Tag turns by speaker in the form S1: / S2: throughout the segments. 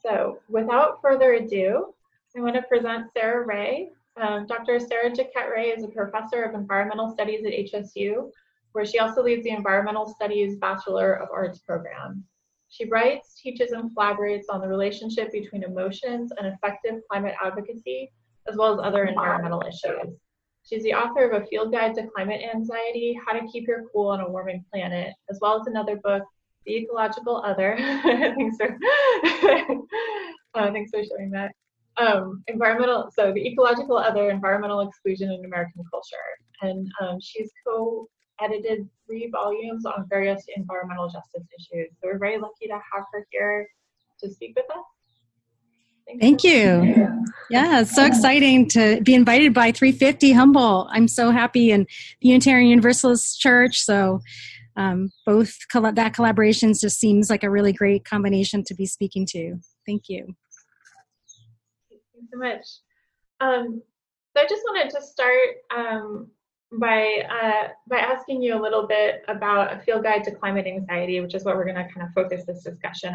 S1: So without further ado, I want to present Sarah Ray. Dr. Sarah Jaquette Ray is a professor of environmental studies at HSU, where she also leads the Environmental Studies Bachelor of Arts program. She writes, teaches, and collaborates on the relationship between emotions and effective climate advocacy, as well as other environmental issues. She's the author of A Field Guide to Climate Anxiety, How to Keep Your Cool on a Warming Planet, as well as another book, The Ecological Other. Thanks for sharing that. So the Ecological Other, Environmental Exclusion in American Culture. And she's co-edited 3 volumes on various environmental justice issues. So we're very lucky to have her here to speak with us.
S2: Thank you. Yeah, it's so exciting to be invited by 350 Humboldt. I'm so happy in the Unitarian Universalist Church. So both that collaboration just seems like a really great combination to be speaking to. Thank you.
S1: Thanks so much. So I just wanted to start by asking you a little bit about A Field Guide to Climate Anxiety, which is what we're going to kind of focus this discussion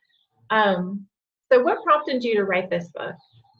S1: on. So what prompted you to write this book?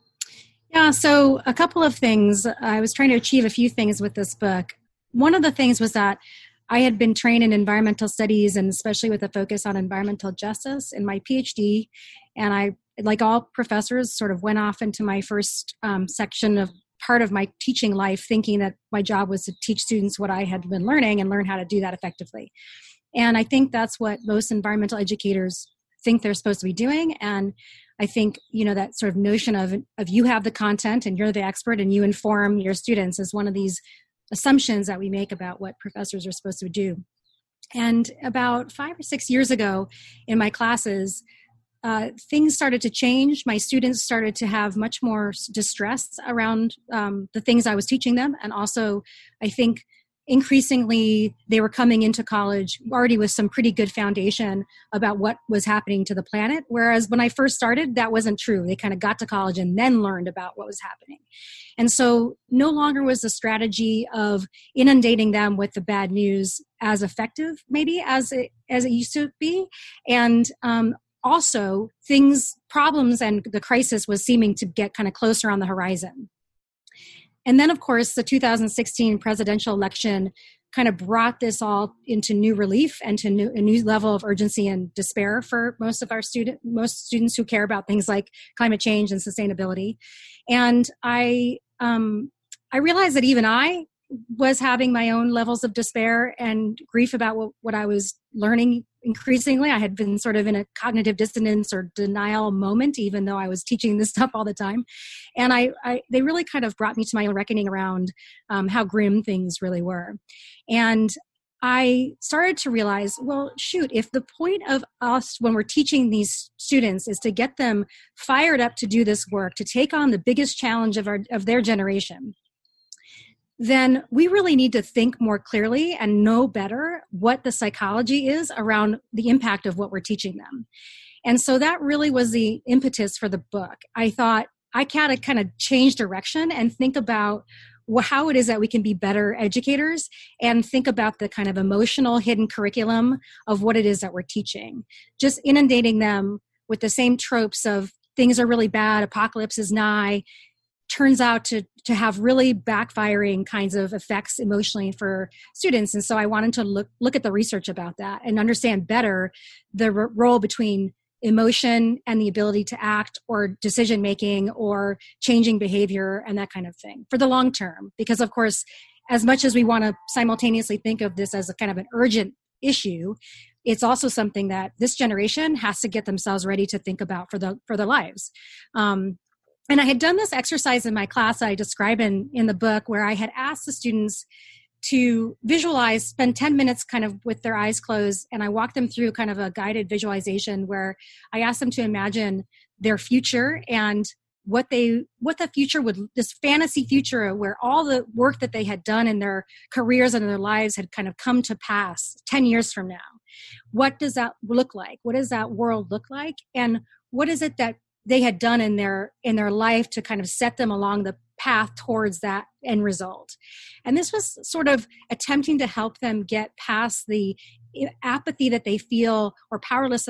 S2: Yeah, so a couple of things. I was trying to achieve a few things with this book. One of the things was that I had been trained in environmental studies, and especially with a focus on environmental justice in my PhD. And I, like all professors, sort of went off into my first section of part of my teaching life, thinking that my job was to teach students what I had been learning and learn how to do that effectively. And I think that's what most environmental educators think they're supposed to be doing. And I think, that sort of notion of you have the content and you're the expert and you inform your students is one of these assumptions that we make about what professors are supposed to do. And about 5 or 6 years ago in my classes, things started to change. My students started to have much more distress around the things I was teaching them. And also, I think increasingly they were coming into college already with some pretty good foundation about what was happening to the planet. Whereas when I first started, that wasn't true. They kind of got to college and then learned about what was happening. And so no longer was the strategy of inundating them with the bad news as effective, maybe as it used to be. And also problems and the crisis was seeming to get kind of closer on the horizon. And then, of course, the 2016 presidential election kind of brought this all into new relief and to a new level of urgency and despair for most students who care about things like climate change and sustainability. And I realized that even I was having my own levels of despair and grief about what I was learning increasingly. I had been sort of in a cognitive dissonance or denial moment, even though I was teaching this stuff all the time. And they really kind of brought me to my own reckoning around how grim things really were. And I started to realize, well, shoot, if the point of us when we're teaching these students is to get them fired up to do this work, to take on the biggest challenge of their generation, then we really need to think more clearly and know better what the psychology is around the impact of what we're teaching them. And so that really was the impetus for the book. I thought I gotta kind of change direction and think about how it is that we can be better educators and think about the kind of emotional hidden curriculum of what it is that we're teaching. Just inundating them with the same tropes of things are really bad, apocalypse is nigh, turns out to have really backfiring kinds of effects emotionally for students. And so I wanted to look at the research about that and understand better the role between emotion and the ability to act or decision making or changing behavior and that kind of thing for the long term. Because of course, as much as we want to simultaneously think of this as a kind of an urgent issue, it's also something that this generation has to get themselves ready to think about for their lives. And I had done this exercise in my class I describe in the book, where I had asked the students to visualize, spend 10 minutes kind of with their eyes closed, and I walked them through kind of a guided visualization where I asked them to imagine their future and what the future this fantasy future where all the work that they had done in their careers and in their lives had kind of come to pass 10 years from now. What does that look like? What does that world look like? And what is it that they had done in their life to kind of set them along the path towards that end result? And this was sort of attempting to help them get past the apathy that they feel or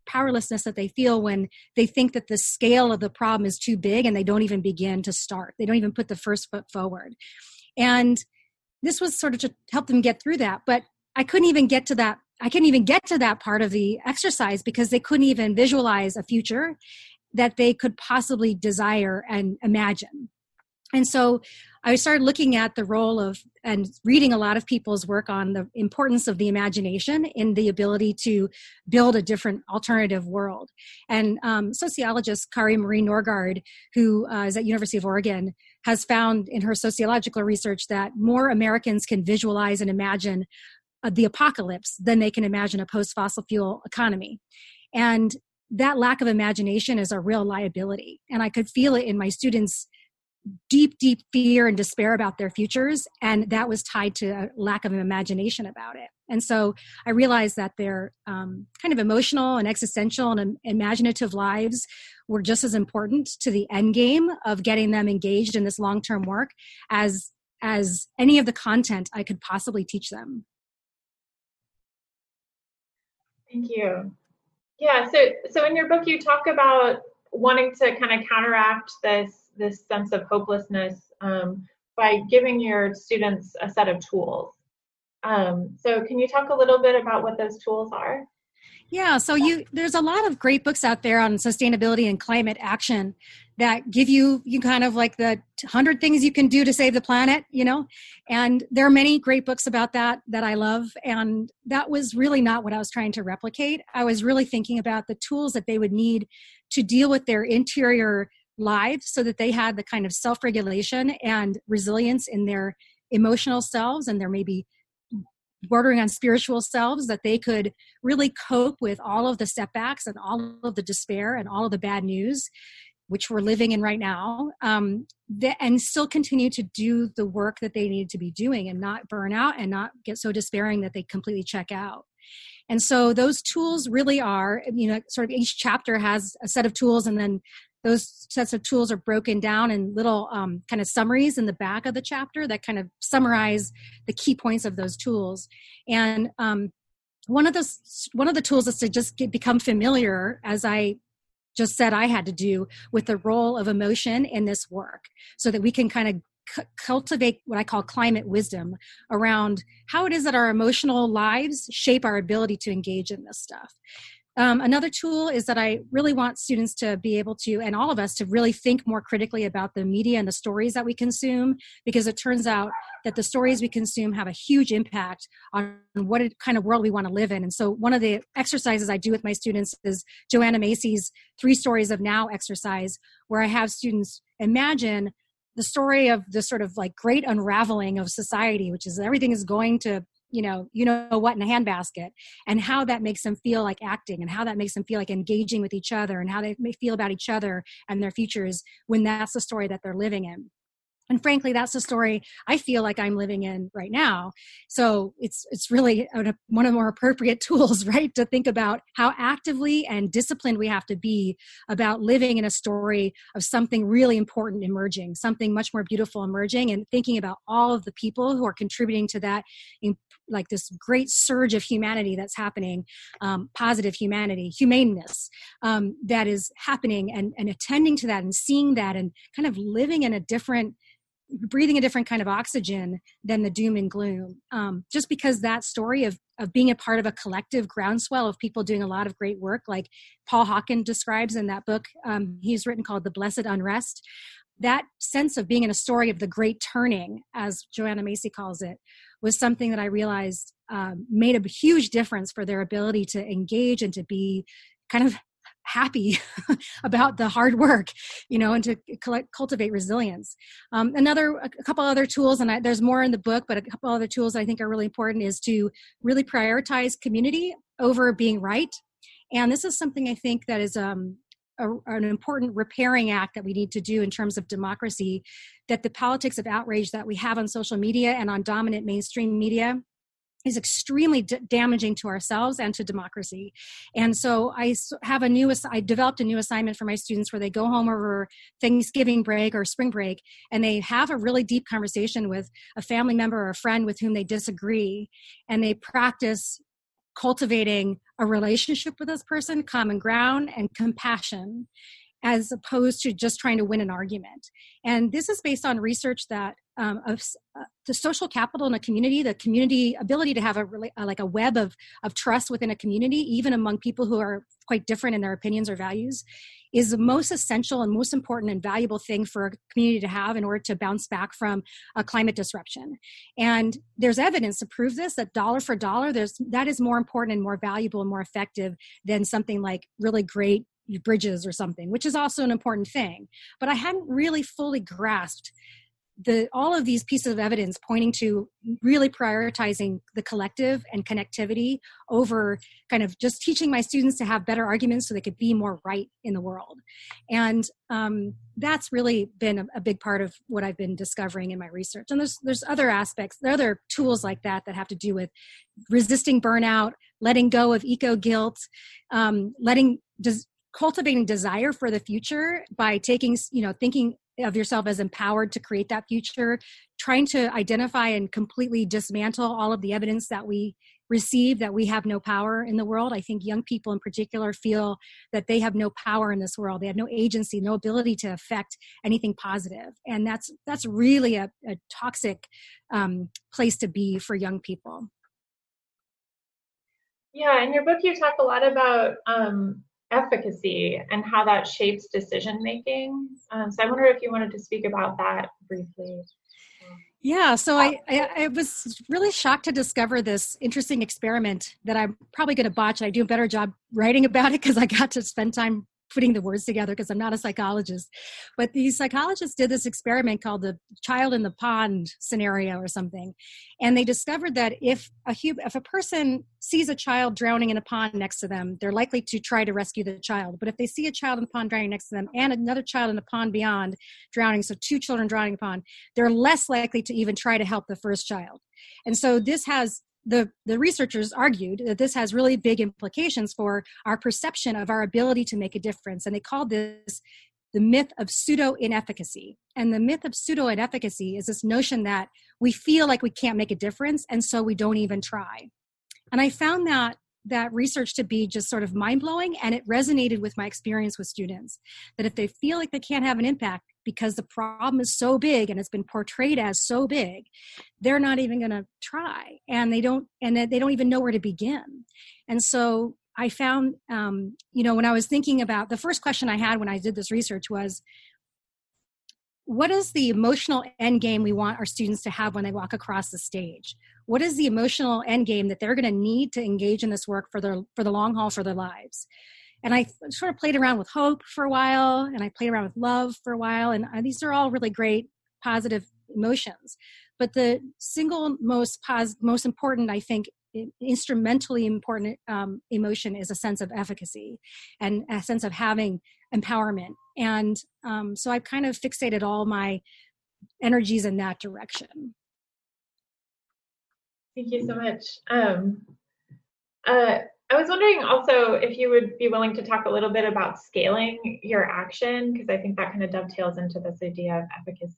S2: powerlessness that they feel when they think that the scale of the problem is too big and they don't even begin to start. They don't even put the first foot forward. And this was sort of to help them get through that. But I couldn't even get to that. I couldn't even get to that part of the exercise because they couldn't even visualize a future that they could possibly desire and imagine. And so I started looking at the role of and reading a lot of people's work on the importance of the imagination in the ability to build a different alternative world. And sociologist Kari Marie Norgaard, who is at University of Oregon, has found in her sociological research that more Americans can visualize and imagine the apocalypse than they can imagine a post-fossil fuel economy. And that lack of imagination is a real liability. And I could feel it in my students' deep, deep fear and despair about their futures. And that was tied to a lack of imagination about it. And so I realized that their kind of emotional and existential and imaginative lives were just as important to the end game of getting them engaged in this long-term work as any of the content I could possibly teach them.
S1: Thank you. Yeah, so in your book, you talk about wanting to kind of counteract this sense of hopelessness by giving your students a set of tools. So can you talk a little bit about what those tools are?
S2: Yeah, so there's a lot of great books out there on sustainability and climate action that give you kind of like the 100 things you can do to save the planet, and there are many great books about that I love. And that was really not what I was trying to replicate. I was really thinking about the tools that they would need to deal with their interior lives so that they had the kind of self-regulation and resilience in their emotional selves and their maybe bordering on spiritual selves, that they could really cope with all of the setbacks and all of the despair and all of the bad news, which we're living in right now, and still continue to do the work that they need to be doing and not burn out and not get so despairing that they completely check out. And so those tools really are, sort of each chapter has a set of tools, and then those sets of tools are broken down in little kind of summaries in the back of the chapter that kind of summarize the key points of those tools. And one of the tools is to just become familiar, as I just said I had to do, with the role of emotion in this work, so that we can kind of cultivate what I call climate wisdom around how it is that our emotional lives shape our ability to engage in this stuff. Another tool is that I really want students to be able to, and all of us, to really think more critically about the media and the stories that we consume, because it turns out that the stories we consume have a huge impact on what kind of world we want to live in. And so one of the exercises I do with my students is Joanna Macy's 3 Stories of Now exercise, where I have students imagine the story of the sort of like great unraveling of society, which is everything is going to you know what in a handbasket, and how that makes them feel like acting, and how that makes them feel like engaging with each other, and how they may feel about each other and their futures when that's the story that they're living in. And frankly, that's the story I feel like I'm living in right now. So it's really one of the more appropriate tools, right, to think about how actively and disciplined we have to be about living in a story of something really important emerging, something much more beautiful emerging, and thinking about all of the people who are contributing to that, in like this great surge of humanity that's happening, positive humanity, humaneness that is happening, and attending to that and seeing that and kind of living in breathing a different kind of oxygen than the doom and gloom. Just because that story of being a part of a collective groundswell of people doing a lot of great work, like Paul Hawken describes in that book he's written called The Blessed Unrest, that sense of being in a story of the great turning, as Joanna Macy calls it, was something that I realized made a huge difference for their ability to engage and to be kind of happy about the hard work, and to cultivate resilience. A couple other tools, and there's more in the book, but a couple other tools I think are really important, is to really prioritize community over being right. And this is something I think that is an important repairing act that we need to do in terms of democracy, that the politics of outrage that we have on social media and on dominant mainstream media is extremely damaging to ourselves and to democracy. And so I developed a new assignment for my students where they go home over Thanksgiving break or spring break, and they have a really deep conversation with a family member or a friend with whom they disagree, and they practice cultivating a relationship with this person, common ground, and compassion, as opposed to just trying to win an argument. And this is based on research that the social capital in a community, the community ability to have a web of trust within a community, even among people who are quite different in their opinions or values, is the most essential and most important and valuable thing for a community to have in order to bounce back from a climate disruption. And there's evidence to prove this, that dollar for dollar, that is more important and more valuable and more effective than something like really great bridges or something, which is also an important thing. But I hadn't really fully grasped all of these pieces of evidence pointing to really prioritizing the collective and connectivity over kind of just teaching my students to have better arguments so they could be more right in the world. And that's really been a big part of what I've been discovering in my research. And there's other aspects, there are other tools like that have to do with resisting burnout, letting go of eco-guilt, cultivating desire for the future by thinking of yourself as empowered to create that future, trying to identify and completely dismantle all of the evidence that we receive that we have no power in the world. I think young people in particular feel that they have no power in this world. They have no agency, no ability to affect anything positive. And that's really a toxic place to be for young people.
S1: Yeah, in your book, you talk a lot about efficacy and how that shapes decision making. So I wonder if you wanted to speak about that briefly.
S2: Yeah, so I was really shocked to discover this interesting experiment that I'm probably going to botch. I do a better job writing about it because I got to spend time putting the words together because I'm not a psychologist. But these psychologists did this experiment called the child in the pond scenario or something. And they discovered that if a person sees a child drowning in a pond next to them, they're likely to try to rescue the child. But if they see a child in the pond drowning next to them and another child in the pond beyond drowning, so two children drowning in the pond, they're less likely to even try to help the first child. And so this has the researchers argued that this has really big implications for our perception of our ability to make a difference. And they called this the myth of pseudo-inefficacy. And the myth of pseudo-inefficacy is this notion that we feel like we can't make a difference, and so we don't even try. And I found that research to be just sort of mind-blowing, and it resonated with my experience with students, that if they feel like they can't have an impact because the problem is so big and it's been portrayed as so big, they're not even going to try, and they don't even know where to begin. And so I found, when I was thinking about, the first question I had when I did this research was, what is the emotional end game we want our students to have when they walk across the stage? What is the emotional end game that they're going to need to engage in this work for the long haul for their lives? And I sort of played around with hope for a while, and I played around with love for a while, and these are all really great positive emotions. But the single most important, I think, instrumentally important emotion is a sense of efficacy and a sense of having empowerment. And so I've kind of fixated all my energies in that direction.
S1: Thank you so much. I was wondering also if you would be willing to talk a little bit about scaling your action, because I think that kind of dovetails into this idea of efficacy.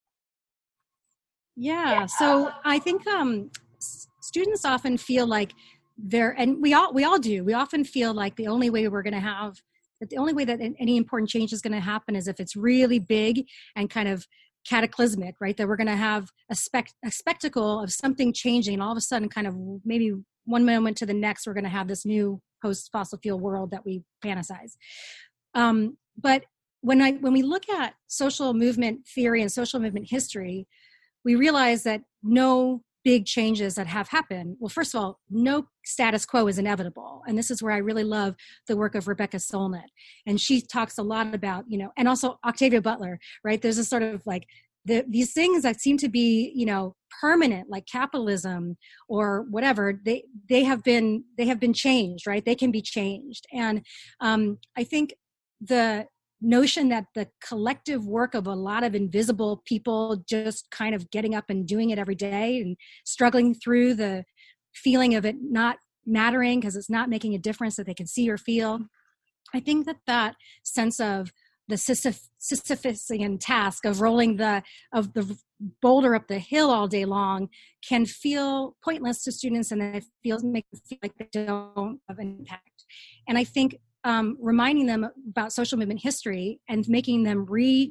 S2: Yeah, so I think students often feel like and we all do, we often feel like the only way that any important change is going to happen is if it's really big and kind of cataclysmic, right? That we're going to have a spectacle of something changing, and all of a sudden, kind of maybe one moment to the next, we're going to have this new post-fossil fuel world that we fantasize. But when we look at social movement theory and social movement history, we realize that no big changes that have happened. Well, first of all, no status quo is inevitable. And this is where I really love the work of Rebecca Solnit. And she talks a lot about, and also Octavia Butler, right? There's a sort of like these things that seem to be, permanent, like capitalism or whatever, they have been changed, right? They can be changed. And I think the notion that the collective work of a lot of invisible people just kind of getting up and doing it every day and struggling through the feeling of it not mattering because it's not making a difference that they can see or feel. I think that sense of the Sisyphusian task of rolling the boulder up the hill all day long can feel pointless to students, and it make them feel like they don't have an impact. And I think reminding them about social movement history and making them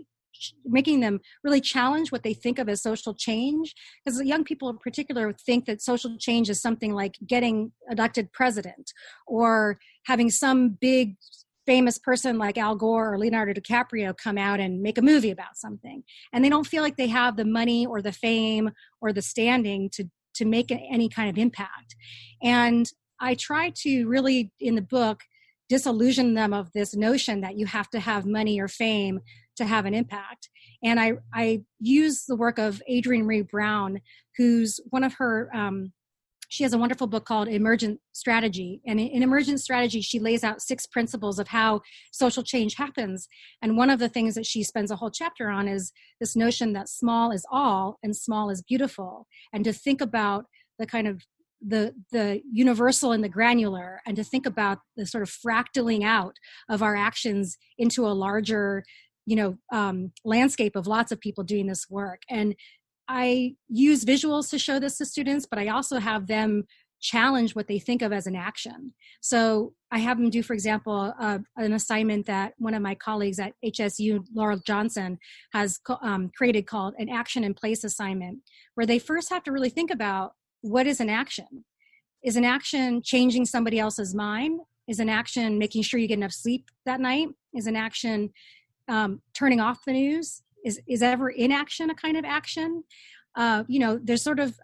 S2: really challenge what they think of as social change, because young people in particular think that social change is something like getting elected president or having some big famous person like Al Gore or Leonardo DiCaprio come out and make a movie about something. And they don't feel like they have the money or the fame or the standing to make any kind of impact. And I try to really, in the book, disillusion them of this notion that you have to have money or fame to have an impact. And I use the work of Adrienne Maree Brown, who's one of her, she has a wonderful book called Emergent Strategy. And in Emergent Strategy, she lays out 6 principles of how social change happens. And one of the things that she spends a whole chapter on is this notion that small is all and small is beautiful. And to think about the kind of the universal and the granular, and to think about the sort of fractaling out of our actions into a larger, landscape of lots of people doing this work. And I use visuals to show this to students, but I also have them challenge what they think of as an action. So I have them do, for example, an assignment that one of my colleagues at HSU, Laurel Johnson, has created called an action in place assignment, where they first have to really think about, what is an action? Is an action changing somebody else's mind? Is an action making sure you get enough sleep that night? Is an action turning off the news? Is ever inaction a kind of action? There's sort of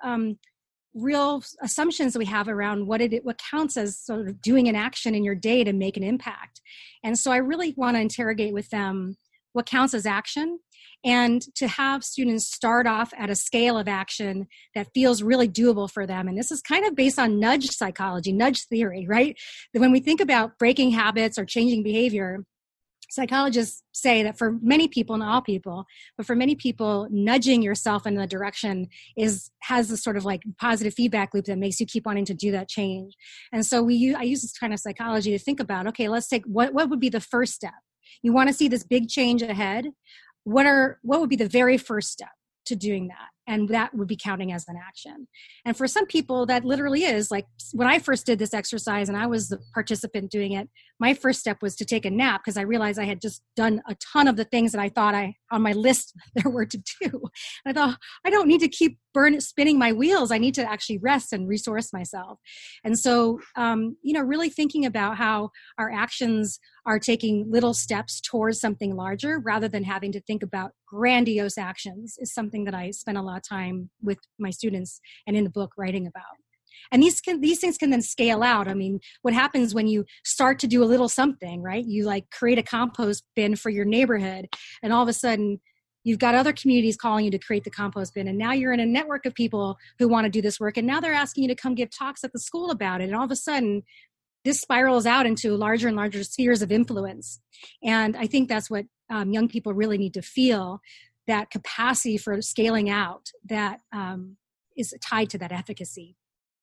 S2: real assumptions that we have around what counts as sort of doing an action in your day to make an impact. And so I really want to interrogate with them what counts as action, and to have students start off at a scale of action that feels really doable for them. And this is kind of based on nudge psychology, nudge theory, right? That when we think about breaking habits or changing behavior, psychologists say that for many people, not all people, but for many people, nudging yourself in the direction has this sort of like positive feedback loop that makes you keep wanting to do that change. And so I use this kind of psychology to think about, okay, let's take what would be the first step? You want to see this big change ahead. What would be the very first step to doing that? And that would be counting as an action. And for some people, that literally is like, when I first did this exercise and I was the participant doing it, my first step was to take a nap, because I realized I had just done a ton of the things that I thought on my list there were to do. And I thought, I don't need to keep spinning my wheels. I need to actually rest and resource myself. And so, really thinking about how our actions are taking little steps towards something larger rather than having to think about grandiose actions is something that I spend a lot of time with my students and in the book writing about. And these things can then scale out. I mean, what happens when you start to do a little something, right? You like create a compost bin for your neighborhood, and all of a sudden you've got other communities calling you to create the compost bin. And now you're in a network of people who want to do this work. And now they're asking you to come give talks at the school about it. And all of a sudden this spirals out into larger and larger spheres of influence. And I think that's what young people really need to feel, that capacity for scaling out that is tied to that efficacy.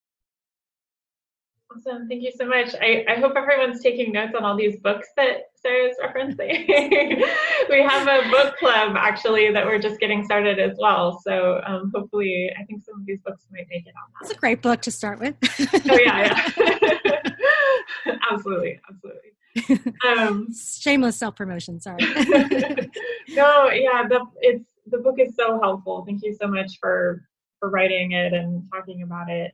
S1: Awesome. Thank you so much. I hope everyone's taking notes on all these books that Sarah's referencing. We have a book club, actually, that we're just getting started as well. So hopefully, I think some of these books might make it on that.
S2: It's a great book to start with.
S1: Oh, yeah. Absolutely.
S2: Shameless self-promotion, sorry.
S1: No, yeah, the book is so helpful. Thank you so much for writing it and talking about it.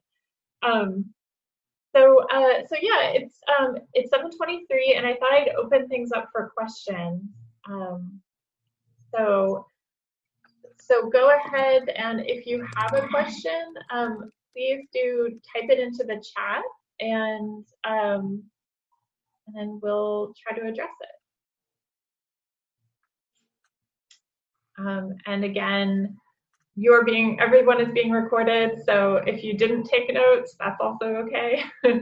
S1: So yeah, it's 7:23, and I thought I'd open things up for questions. So go ahead, and if you have a question, please do type it into the chat, and then we'll try to address it. And again, everyone is being recorded, so if you didn't take notes, that's also okay.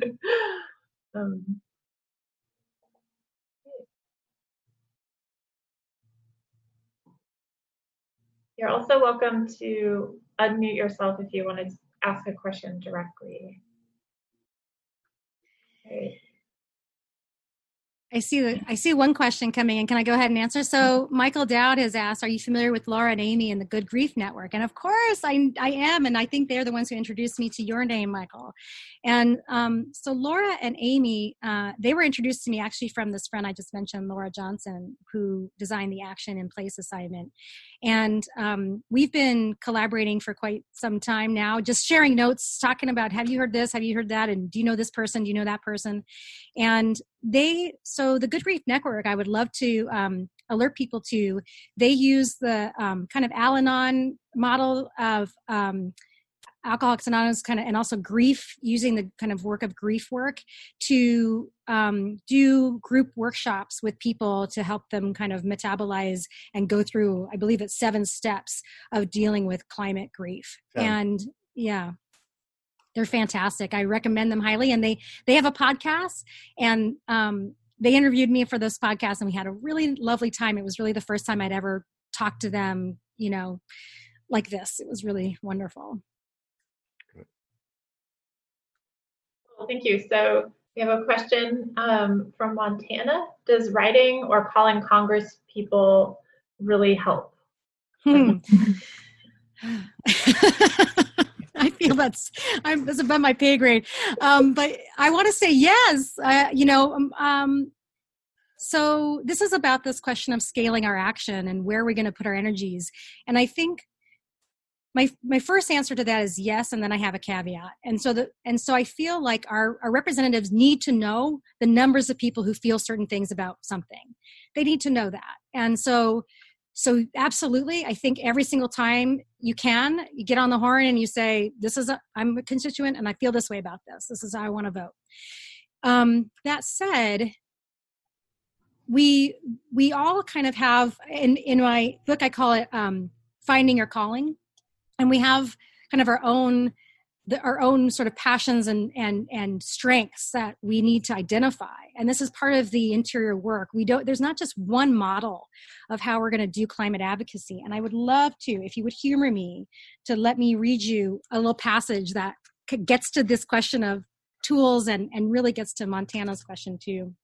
S1: You're also welcome to unmute yourself if you want to ask a question directly. Okay.
S2: I see one question coming in. Can I go ahead and answer? So Michael Dowd has asked, are you familiar with Laura and Amy and the Good Grief Network? And of course I am. And I think they're the ones who introduced me to your name, Michael. And so Laura and Amy, they were introduced to me actually from this friend I just mentioned, Laura Johnson, who designed the Action in Place assignment. And we've been collaborating for quite some time now, just sharing notes, talking about, have you heard this? Have you heard that? And do you know this person? Do you know that person? And so the Good Grief Network, I would love to alert people to, they use the kind of Al-Anon model of Alcoholics Anonymous and also grief, using the kind of work of grief work to do group workshops with people to help them kind of metabolize and go through, I believe it's 7 steps of dealing with climate grief. Yeah. And yeah, they're fantastic. I recommend them highly. And they have a podcast, and they interviewed me for those podcasts, and we had a really lovely time. It was really the first time I'd ever talked to them, like this. It was really wonderful.
S1: Well, thank you. So we have a question from Montana. Does writing or calling Congress people really help?
S2: I feel that's above my pay grade. But I want to say yes. So this is about this question of scaling our action and where we're going to put our energies. And I think my first answer to that is yes, and then I have a caveat. And so I feel like our representatives need to know the numbers of people who feel certain things about something. They need to know that. And so absolutely, I think every single time you get on the horn and you say, I'm a constituent and I feel this way about this. This is how I want to vote. That said, we all kind of have, in my book, I call it Finding Your Calling. And we have kind of our own sort of passions and strengths that we need to identify. And this is part of the interior work. There's not just one model of how we're going to do climate advocacy. And I would love to, if you would humor me, to let me read you a little passage that gets to this question of tools and really gets to Montana's question too.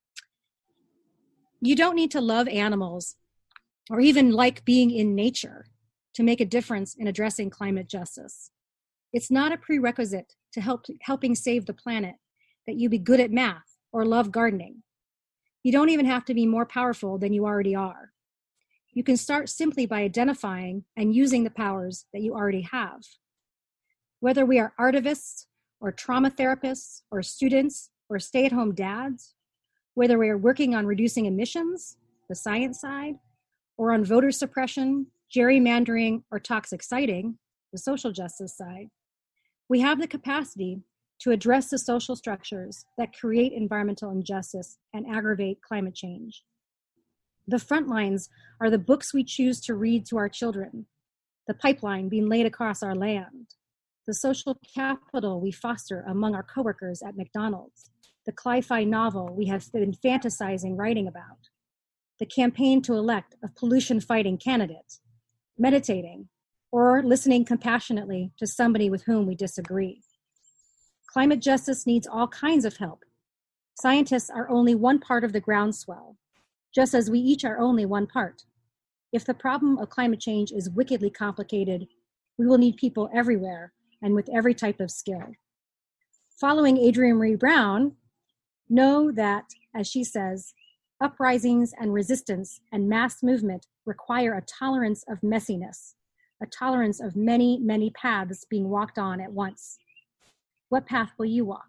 S2: You don't need to love animals or even like being in nature to make a difference in addressing climate justice. It's not a prerequisite to helping save the planet that you be good at math or love gardening. You don't even have to be more powerful than you already are. You can start simply by identifying and using the powers that you already have. Whether we are artivists or trauma therapists or students or stay-at-home dads, whether we are working on reducing emissions, the science side, or on voter suppression, gerrymandering, or toxic siting, the social justice side, we have the capacity to address the social structures that create environmental injustice and aggravate climate change. The front lines are the books we choose to read to our children, the pipeline being laid across our land, the social capital we foster among our coworkers at McDonald's, the cli-fi novel we have been fantasizing writing about, the campaign to elect a pollution-fighting candidate, meditating, or listening compassionately to somebody with whom we disagree. Climate justice needs all kinds of help. Scientists are only one part of the groundswell, just as we each are only one part. If the problem of climate change is wickedly complicated, we will need people everywhere and with every type of skill. Following Adrienne Maree Brown, know that, as she says, uprisings and resistance and mass movement require a tolerance of messiness, a tolerance of many, many paths being walked on at once. What path will you walk?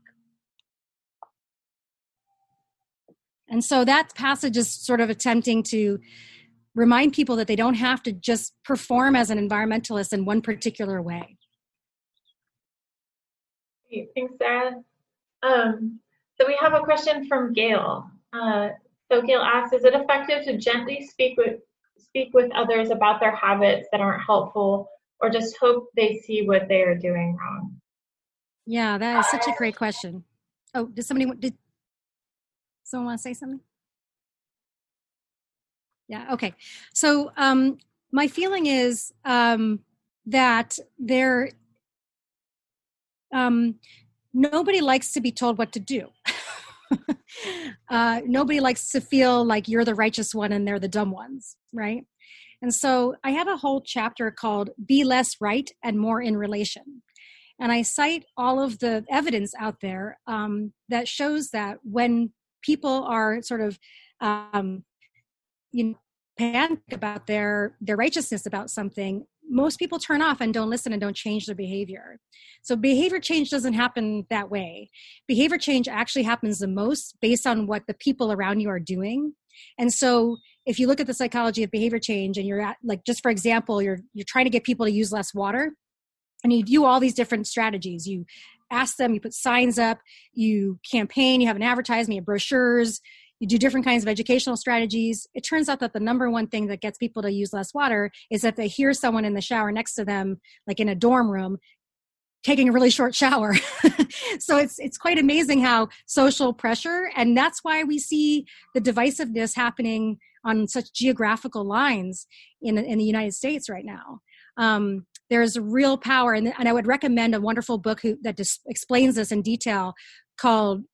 S2: And so that passage is sort of attempting to remind people that they don't have to just perform as an environmentalist in one particular way.
S1: Thanks, Sarah. So we have a question from Gail. So Gail asks, is it effective to gently speak with others about their habits that aren't helpful, or just hope they see what they are doing wrong?
S2: Yeah, that is such a great question. Oh, did someone want to say something? Yeah, okay. So my feeling is that nobody likes to be told what to do. Nobody likes to feel like you're the righteous one and they're the dumb ones, right? And so I have a whole chapter called Be Less Right and More in Relation. And I cite all of the evidence out there that shows that when people are sort of, panic about their righteousness about something, most people turn off and don't listen and don't change their behavior. So behavior change doesn't happen that way. Behavior change actually happens the most based on what the people around you are doing. And so if you look at the psychology of behavior change and you're at, like, just for example, you're trying to get people to use less water, and you do all these different strategies. You ask them, you put signs up, you campaign, you have an advertisement, you have brochures, you do different kinds of educational strategies. It turns out that the number one thing that gets people to use less water is that they hear someone in the shower next to them, like in a dorm room, taking a really short shower. So it's quite amazing how social pressure, and that's why we see the divisiveness happening on such geographical lines in the United States right now. There's real power, and I would recommend a wonderful book that just explains this in detail called,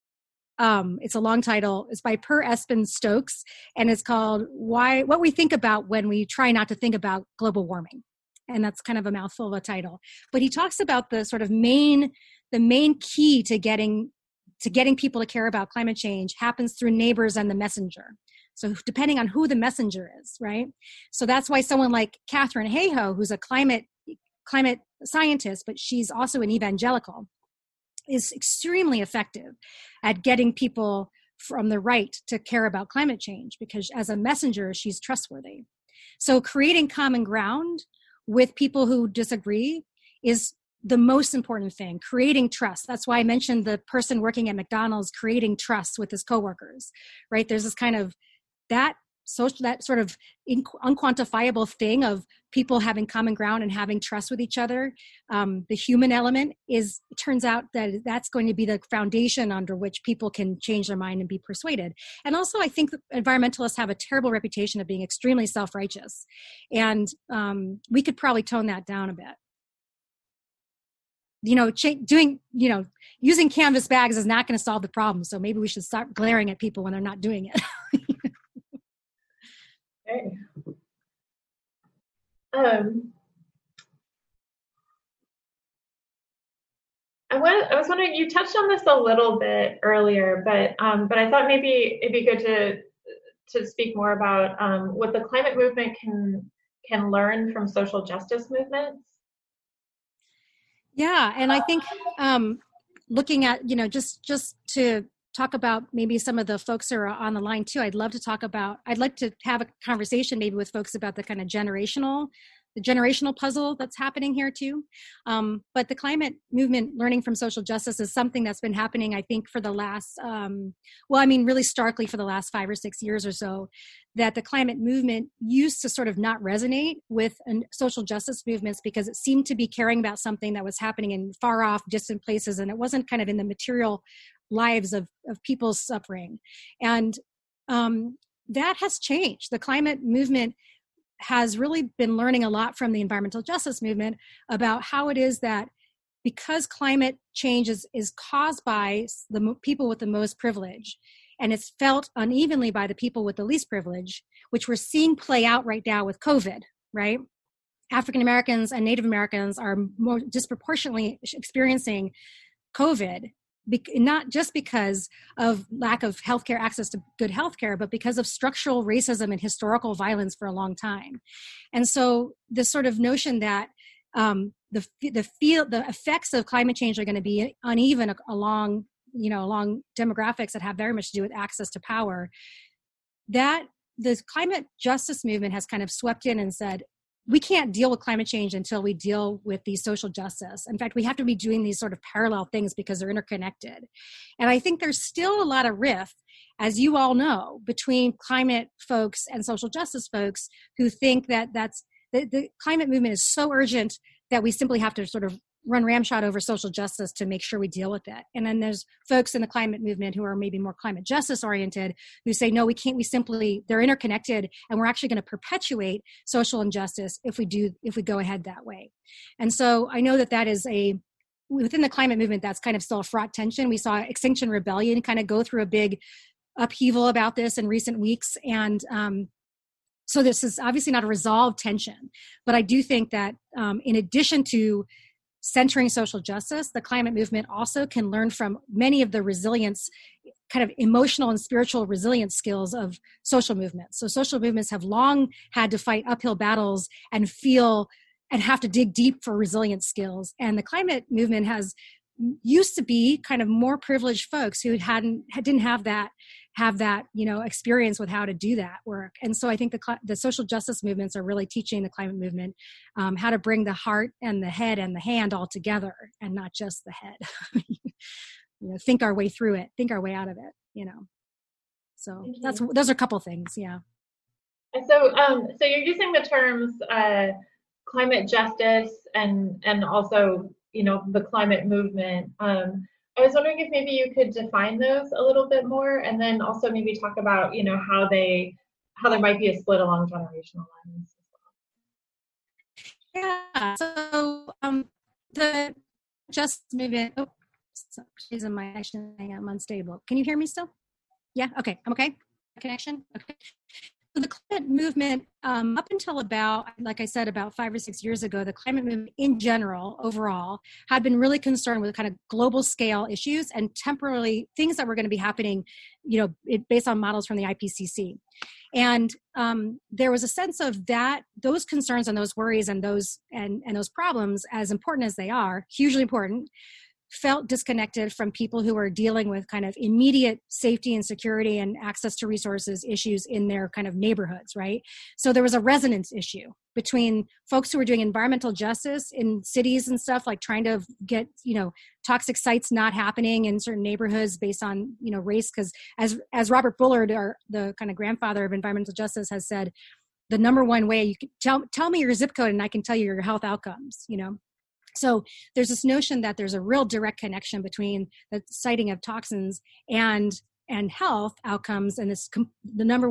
S2: it's a long title, it's by Per Espen Stokes, and it's called What We Think About When We Try Not to Think About Global Warming. And that's kind of a mouthful of a title. But he talks about the sort of the main key to getting people to care about climate change happens through neighbors and the messenger. So depending on who the messenger is, right? So that's why someone like Katharine Hayhoe, who's a climate scientist, but she's also an evangelical, is extremely effective at getting people from the right to care about climate change, because as a messenger, she's trustworthy. So creating common ground with people who disagree is the most important thing, creating trust. That's why I mentioned the person working at McDonald's creating trust with his coworkers, right? There's this kind of that sort of unquantifiable thing of people having common ground and having trust with each other. The human element it turns out that that's going to be the foundation under which people can change their mind and be persuaded. And also, I think environmentalists have a terrible reputation of being extremely self-righteous. And we could probably tone that down a bit. Using canvas bags is not going to solve the problem. So maybe we should start glaring at people when they're not doing it.
S1: Okay. I was wondering, you touched on this a little bit earlier, but I thought maybe it'd be good to speak more about what the climate movement can learn from social justice movements.
S2: Yeah, and I think looking at, just to talk about maybe some of the folks who are on the line too, I'd like to have a conversation maybe with folks about the kind of generational puzzle that's happening here too. But the climate movement learning from social justice is something that's been happening, I think, for the last, really starkly for the last 5 or 6 years or so, that the climate movement used to sort of not resonate with social justice movements because it seemed to be caring about something that was happening in far off, distant places, and it wasn't kind of in the material lives of people's suffering. And that has changed. The climate movement has really been learning a lot from the environmental justice movement about how it is that because climate change is caused by the people with the most privilege, and it's felt unevenly by the people with the least privilege, which we're seeing play out right now with COVID, right? African Americans and Native Americans are more disproportionately experiencing COVID, not just because of lack of healthcare, access to good healthcare, but because of structural racism and historical violence for a long time. And so this sort of notion that the effects of climate change are going to be uneven along demographics that have very much to do with access to power, that the climate justice movement has kind of swept in and said, we can't deal with climate change until we deal with these social justice. In fact, we have to be doing these sort of parallel things because they're interconnected. And I think there's still a lot of rift, as you all know, between climate folks and social justice folks who think that the climate movement is so urgent that we simply have to sort of run ramshot over social justice to make sure we deal with it. And then there's folks in the climate movement who are maybe more climate justice oriented who say, no, we can't, they're interconnected, and we're actually going to perpetuate social injustice if we go ahead that way. And so I know that is a within the climate movement, that's kind of still a fraught tension. We saw Extinction Rebellion kind of go through a big upheaval about this in recent weeks. And so this is obviously not a resolved tension. But I do think that in addition to centering social justice, the climate movement also can learn from many of the resilience, kind of emotional and spiritual resilience skills of social movements. So social movements have long had to fight uphill battles and feel and have to dig deep for resilience skills. And the climate movement used to be kind of more privileged folks who didn't have that experience with how to do that work. And so I think the social justice movements are really teaching the climate movement how to bring the heart and the head and the hand all together, and not just the head. Think our way through it, think our way out of it. So those are a couple things. Yeah.
S1: And so you're using the terms climate justice and also the climate movement. I was wondering if maybe you could define those a little bit more, and then also maybe talk about how there might be a split along generational lines.
S2: Yeah. So the justice movement. Oh, she's in my connection. I'm unstable. Can you hear me still? Yeah. Okay. I'm okay. Connection. Okay. So the climate movement, up until about 5 or 6 years ago, the climate movement in general, overall, had been really concerned with kind of global scale issues and temporarily things that were going to be happening, based on models from the IPCC. And there was a sense of that, those concerns and those worries and those problems, as important as they are, hugely important, felt disconnected from people who are dealing with kind of immediate safety and security and access to resources issues in their kind of neighborhoods, right? So there was a resonance issue between folks who were doing environmental justice in cities and stuff, like trying to get, toxic sites not happening in certain neighborhoods based on, race. Because as Robert Bullard, the kind of grandfather of environmental justice, has said, the number one way you can tell me your zip code and I can tell you your health outcomes, So there's this notion that there's a real direct connection between the siting of toxins and health outcomes, and the number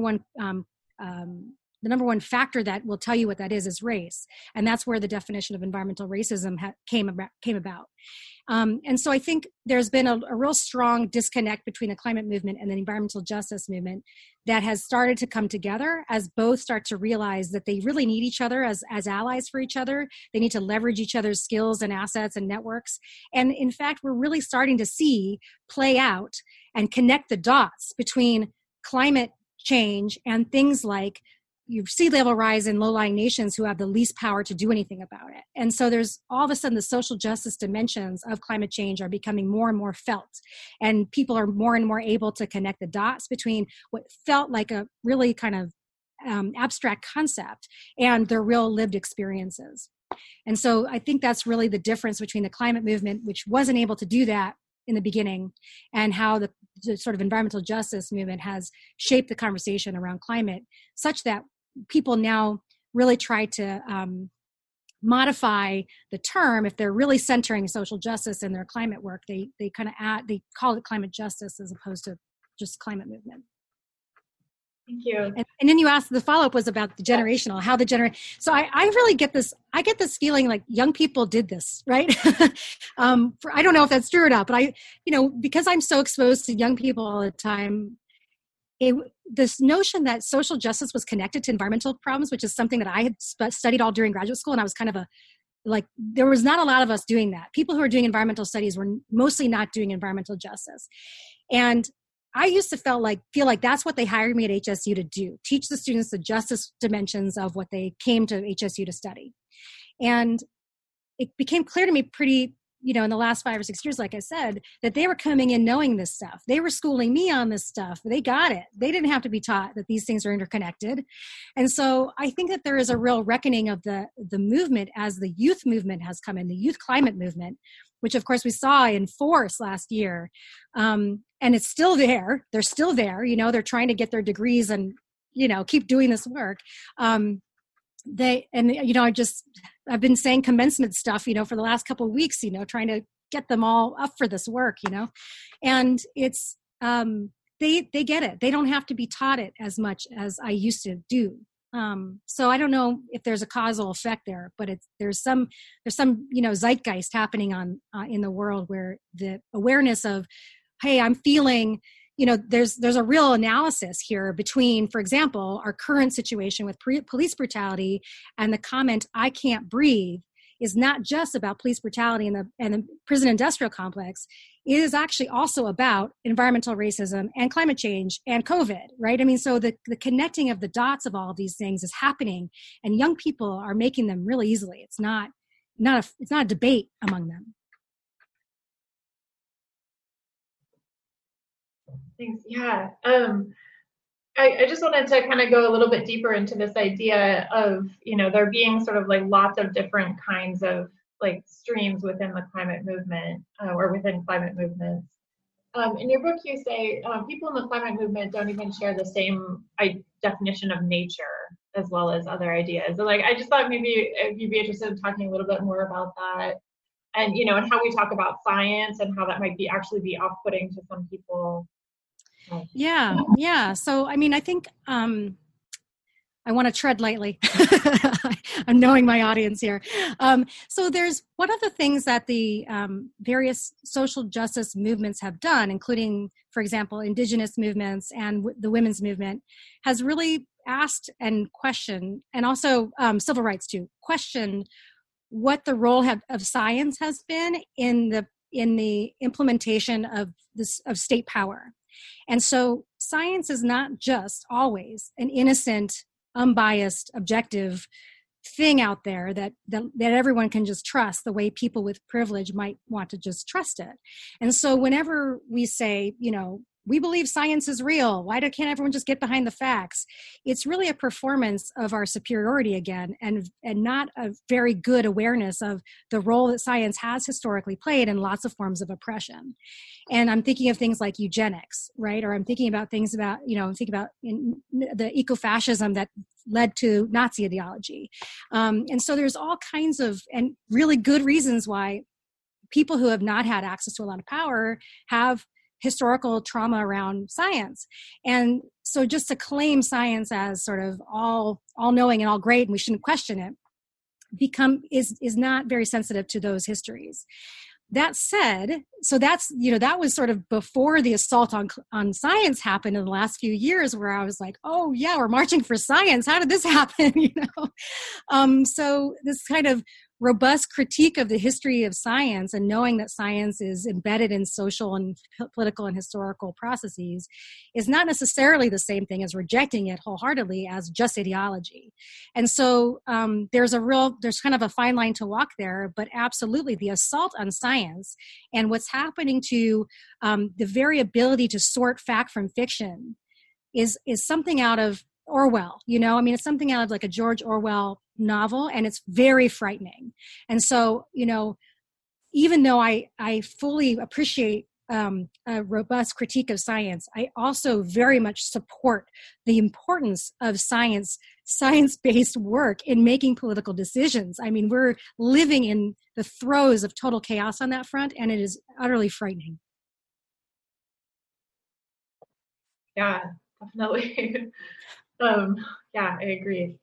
S2: one factor that will tell you what that is race, and that's where the definition of environmental racism came about. And so I think there's been a real strong disconnect between the climate movement and the environmental justice movement that has started to come together as both start to realize that they really need each other as allies for each other. They need to leverage each other's skills and assets and networks. And in fact, we're really starting to see play out and connect the dots between climate change and things like sea level rise in low-lying nations who have the least power to do anything about it. And so there's all of a sudden the social justice dimensions of climate change are becoming more and more felt. And people are more and more able to connect the dots between what felt like a really kind of abstract concept and their real lived experiences. And so I think that's really the difference between the climate movement, which wasn't able to do that in the beginning, and how the sort of environmental justice movement has shaped the conversation around climate such that people now really try to modify the term. If they're really centering social justice in their climate work, they they call it climate justice as opposed to just climate movement.
S1: Thank you.
S2: And then you asked, the follow-up was about the generational, how the generation. So I really get this. I get this feeling like young people did this, right? I don't know if that's true or not, but because I'm so exposed to young people all the time, this notion that social justice was connected to environmental problems, which is something that I had studied all during graduate school, and I was kind of there was not a lot of us doing that. People who are doing environmental studies were mostly not doing environmental justice. And I used to feel like that's what they hired me at HSU to do, teach the students the justice dimensions of what they came to HSU to study. And it became clear to me pretty, in the last 5 or 6 years, like I said, that they were coming in knowing this stuff. They were schooling me on this stuff. They got it. They didn't have to be taught that these things are interconnected. And so I think that there is a real reckoning of the movement as the youth movement has come in, the youth climate movement, which of course we saw in force last year. And it's still there. They're still there. They're trying to get their degrees and, keep doing this work. I've been saying commencement stuff, for the last couple of weeks, trying to get them all up for this work, and it's, they get it. They don't have to be taught it as much as I used to do. So I don't know if there's a causal effect there, but there's some zeitgeist happening in the world where the awareness of, hey, I'm feeling, there's a real analysis here between, for example, our current situation with police brutality and the comment, I can't breathe, is not just about police brutality and the prison industrial complex. It is actually also about environmental racism and climate change and COVID, right? I mean, so the connecting of the dots of all of these things is happening, and young people are making them really easily. It's not a debate among them.
S1: Thanks. Yeah. I just wanted to kind of go a little bit deeper into this idea of, there being sort of like lots of different kinds of like streams within the climate movement or within climate movements. In your book, you say people in the climate movement don't even share the same definition of nature as well as other ideas. So, I just thought maybe you'd be interested in talking a little bit more about that, and and how we talk about science and how that might actually be off-putting to some people.
S2: Yeah. So, I mean, I think I want to tread lightly. I'm knowing my audience here. So there's one of the things that the various social justice movements have done, including, for example, indigenous movements and the women's movement, has really asked and questioned, and also civil rights too, questioned what the role of science has been in the implementation of state power. And so science is not just always an innocent, unbiased, objective thing out there that everyone can just trust the way people with privilege might want to just trust it. And so whenever we say, we believe science is real, why can't everyone just get behind the facts? It's really a performance of our superiority again, and not a very good awareness of the role that science has historically played in lots of forms of oppression. And I'm thinking of things like eugenics, right? Or I'm thinking about things about, think about the ecofascism that led to Nazi ideology. And so there's all kinds of, and really good reasons why people who have not had access to a lot of power have historical trauma around science. And so just to claim science as sort of all knowing and all great and we shouldn't question it is not very sensitive to those histories. That said, so that's, that was sort of before the assault on science happened in the last few years, where I was like, oh yeah, we're marching for science. How did this happen? So this kind of robust critique of the history of science, and knowing that science is embedded in social and political and historical processes, is not necessarily the same thing as rejecting it wholeheartedly as just ideology. And so there's kind of a fine line to walk there, but absolutely the assault on science and what's happening to the very ability to sort fact from fiction is something out of Orwell, it's something out of like a George Orwell novel, and it's very frightening. And so, even though I fully appreciate a robust critique of science, I also very much support the importance of science-based work in making political decisions. I mean, we're living in the throes of total chaos on that front, and it is utterly frightening.
S1: Yeah, definitely. Yeah, I agree.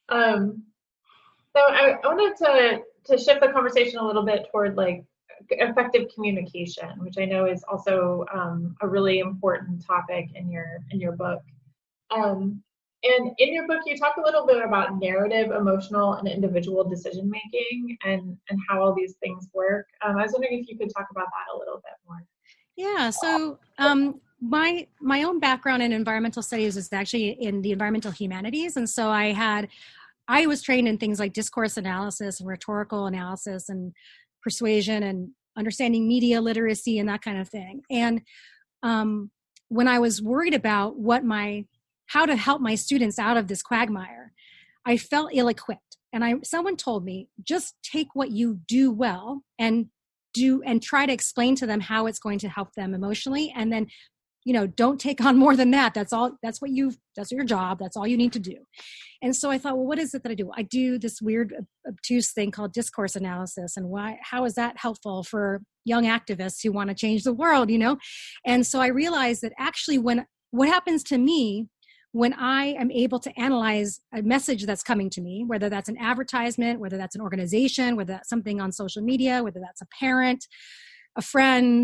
S1: So I wanted to shift the conversation a little bit toward like effective communication, which I know is also a really important topic in your book. And in your book, you talk a little bit about narrative, emotional, and individual decision making, and how all these things work. I was wondering if you could talk about that a little bit more.
S2: Yeah. So my own background in environmental studies is actually in the environmental humanities, and so I was trained in things like discourse analysis and rhetorical analysis and persuasion and understanding media literacy and that kind of thing. And when I was worried about how to help my students out of this quagmire, I felt ill-equipped. And someone told me, just take what you do well and try to explain to them how it's going to help them emotionally. And then, don't take on more than that. That's your job. That's all you need to do. And so I thought, well, what is it that I do? I do this weird, obtuse thing called discourse analysis. And how is that helpful for young activists who want to change the world, And so I realized that actually what happens to me when I am able to analyze a message that's coming to me, whether that's an advertisement, whether that's an organization, whether that's something on social media, whether that's a parent, a friend,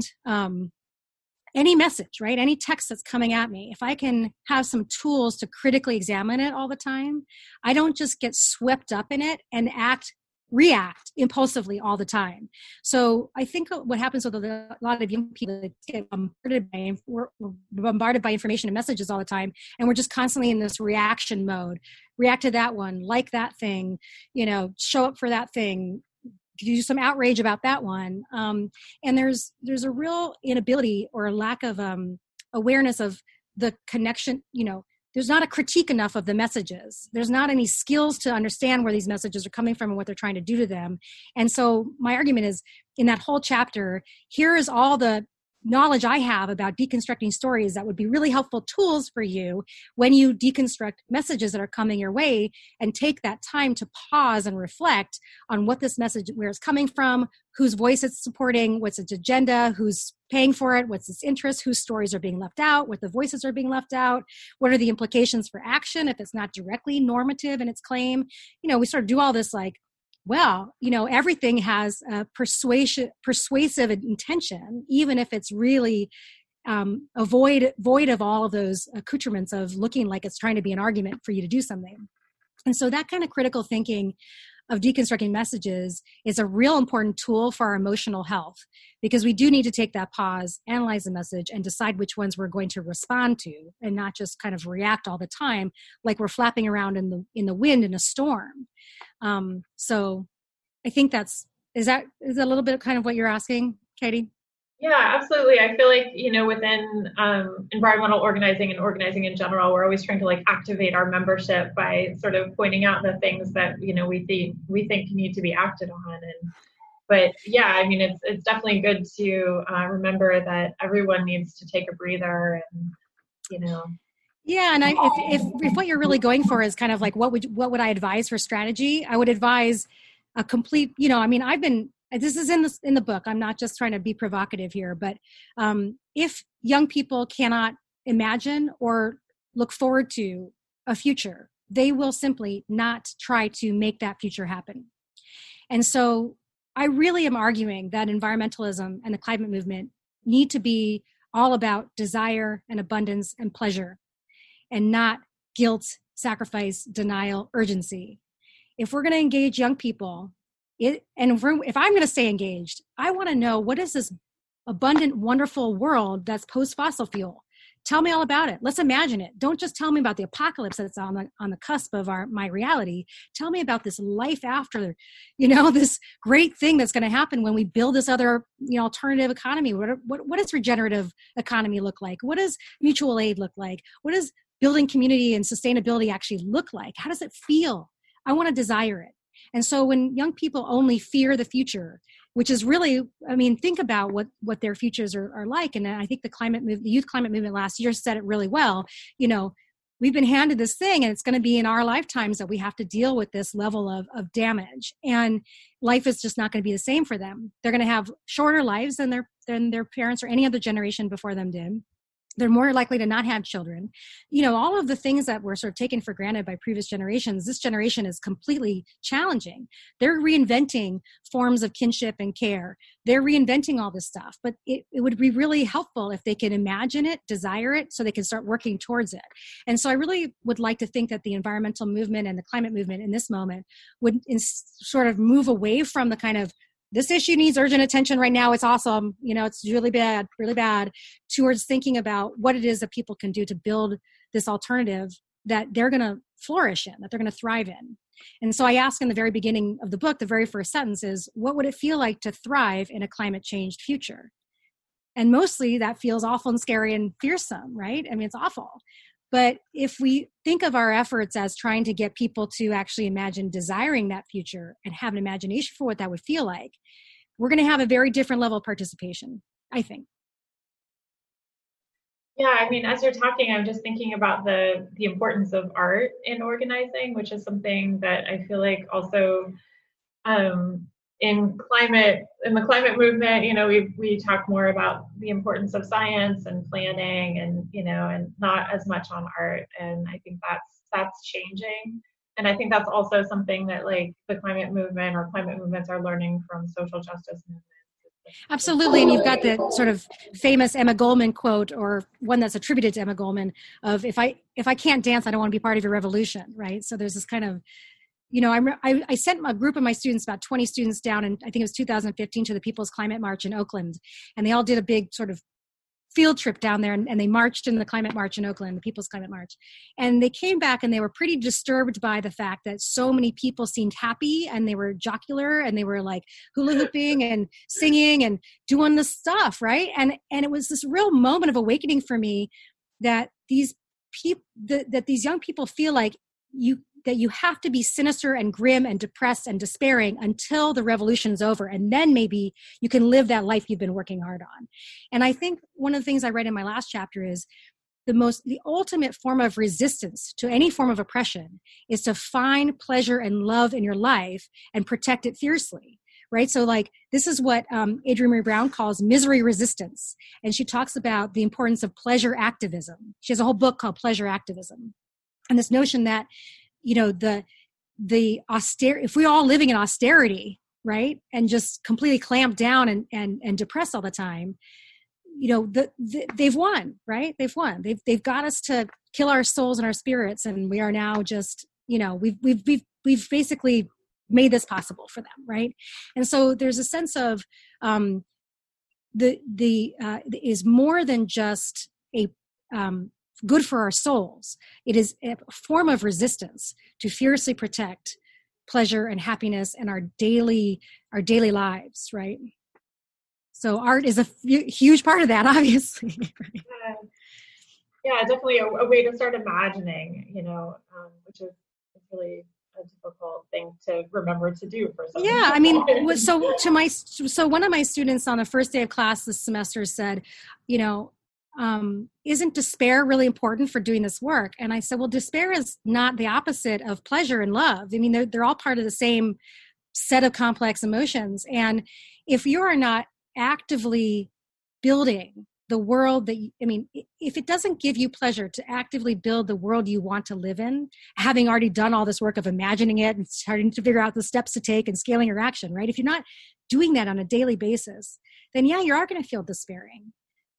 S2: any message, right? Any text that's coming at me, if I can have some tools to critically examine it all the time, I don't just get swept up in it and react impulsively all the time. So I think what happens with a lot of young people is get we're bombarded by information and messages all the time, and we're just constantly in this reaction mode. React to that one, like that thing, show up for that thing, do some outrage about that one. And there's a real inability or a lack of awareness of the connection. There's not a critique enough of the messages. There's not any skills to understand where these messages are coming from and what they're trying to do to them. And so my argument is, in that whole chapter, here is all the knowledge I have about deconstructing stories that would be really helpful tools for you when you deconstruct messages that are coming your way, and take that time to pause and reflect on what this message, where it's coming from, whose voice it's supporting, what's its agenda, who's paying for it, what's its interest, whose stories are being left out, what the voices are being left out, what are the implications for action if it's not directly normative in its claim. We sort of do all this like, well, everything has a persuasive intention, even if it's really void of all of those accoutrements of looking like it's trying to be an argument for you to do something. And so that kind of critical thinking of deconstructing messages is a real important tool for our emotional health, because we do need to take that pause, analyze the message, and decide which ones we're going to respond to, and not just kind of react all the time like we're flapping around in the wind in a storm. So I think is that a little bit kind of what you're asking, Katie?
S1: Yeah, absolutely. I feel like, within environmental organizing and organizing in general, we're always trying to like activate our membership by sort of pointing out the things that, we think need to be acted on. But yeah, I mean, it's definitely good to remember that everyone needs to take a breather and,
S2: Yeah, and if what you're really going for is kind of like what would I advise for strategy? I would advise a complete, this is in the book. I'm not just trying to be provocative here, but if young people cannot imagine or look forward to a future, they will simply not try to make that future happen. And so I really am arguing that environmentalism and the climate movement need to be all about desire and abundance and pleasure, and not guilt, sacrifice, denial, urgency. If we're going to engage young people, if I'm going to stay engaged, I want to know, what is this abundant, wonderful world that's post-fossil fuel? Tell me all about it. Let's imagine it. Don't just tell me about the apocalypse that's on the cusp of my reality. Tell me about this life after, this great thing that's going to happen when we build this other, alternative economy. What does regenerative economy look like? What does mutual aid look like? What does building community and sustainability actually look like? How does it feel? I want to desire it. And so when young people only fear the future, which is really, think about what their futures are like. And I think the youth climate movement last year said it really well. We've been handed this thing, and it's going to be in our lifetimes that we have to deal with this level of damage. And life is just not going to be the same for them. They're going to have shorter lives than their parents or any other generation before them did. They're more likely to not have children. All of the things that were sort of taken for granted by previous generations, this generation is completely challenging. They're reinventing forms of kinship and care. They're reinventing all this stuff. But it would be really helpful if they could imagine it, desire it, so they can start working towards it. And so I really would like to think that the environmental movement and the climate movement in this moment would sort of move away from the kind of, this issue needs urgent attention right now, it's awesome, it's really bad, towards thinking about what it is that people can do to build this alternative that they're going to flourish in, that they're going to thrive in. And so I ask in the very beginning of the book, the very first sentence is, what would it feel like to thrive in a climate changed future? And mostly that feels awful and scary and fearsome, right? It's awful. But if we think of our efforts as trying to get people to actually imagine desiring that future and have an imagination for what that would feel like, we're going to have a very different level of participation, I think.
S1: Yeah, as you're talking, I'm just thinking about the importance of art in organizing, which is something that I feel like also in the climate movement, we talk more about the importance of science and planning, and and not as much on art. And I think that's changing. And I think that's also something that like the climate movement or climate movements are learning from social justice movements.
S2: Absolutely. And you've got the sort of famous Emma Goldman quote, or one that's attributed to Emma Goldman, of if I can't dance, I don't want to be part of your revolution, right? So there's this kind of, I sent a group of my students, about 20 students down, and I think it was 2015, to the People's Climate March in Oakland. And they all did a big sort of field trip down there, and they marched in the climate march in Oakland, the People's Climate March. And they came back and they were pretty disturbed by the fact that so many people seemed happy, and they were jocular, and they were like hula hooping and singing and doing this stuff, right? And it was this real moment of awakening for me that these young people feel like that you have to be sinister and grim and depressed and despairing until the revolution is over. And then maybe you can live that life you've been working hard on. And I think one of the things I read in my last chapter is the ultimate form of resistance to any form of oppression is to find pleasure and love in your life and protect it fiercely. Right? So like, this is what Adrienne Maree Brown calls misery resistance. And she talks about the importance of pleasure activism. She has a whole book called Pleasure Activism. And this notion that, if we're all living in austerity, right, and just completely clamped down and depressed all the time, they've won, right? They've won. They've got us to kill our souls and our spirits, and we are now just, we've basically made this possible for them, right? And so there's a sense of is more than just a good for our souls. It is a form of resistance to fiercely protect pleasure and happiness in our daily lives, right? So art is a huge part of that, obviously.
S1: Yeah, definitely a way to start imagining, which is really a difficult thing to remember to do for some.
S2: Yeah, I mean, so one of my students on the first day of class this semester said, isn't despair really important for doing this work? And I said, well, despair is not the opposite of pleasure and love. I mean, they're all part of the same set of complex emotions. And if you are not actively building the world if it doesn't give you pleasure to actively build the world you want to live in, having already done all this work of imagining it and starting to figure out the steps to take and scaling your action, right? If you're not doing that on a daily basis, then yeah, you are going to feel despairing.